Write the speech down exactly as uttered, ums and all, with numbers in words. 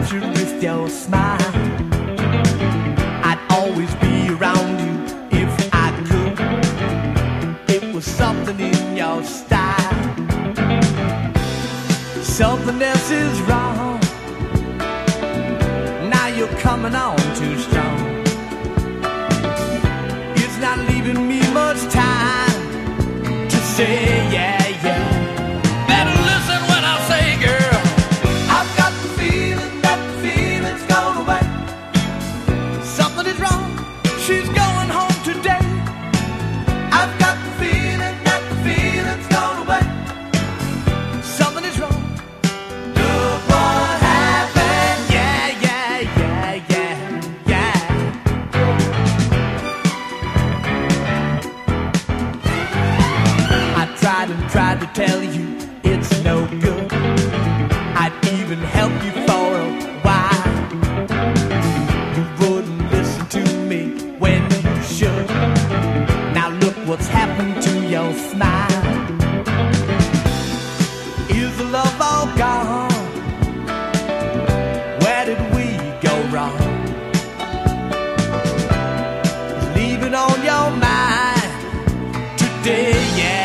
captured with your smile. I'd always be around you if I could. It was something in your style. Something else is wrong. Now you're coming on too strong. It's not leaving me much time to say yeah, yeah. Better listen when I say, girl, I've got the feeling that the feeling's gone away. Something is wrong, she's going home today. I've got the feeling that the feeling's gone away. Something is wrong. Look what happened. Yeah, yeah, yeah, yeah, yeah. I tried and tried to tell you it's no good. I'd even help you for a while. You wouldn't listen to me when you should. Now look what's happened to your smile. Is the love all gone? Where did we go wrong? Leave it on your mind today, yeah.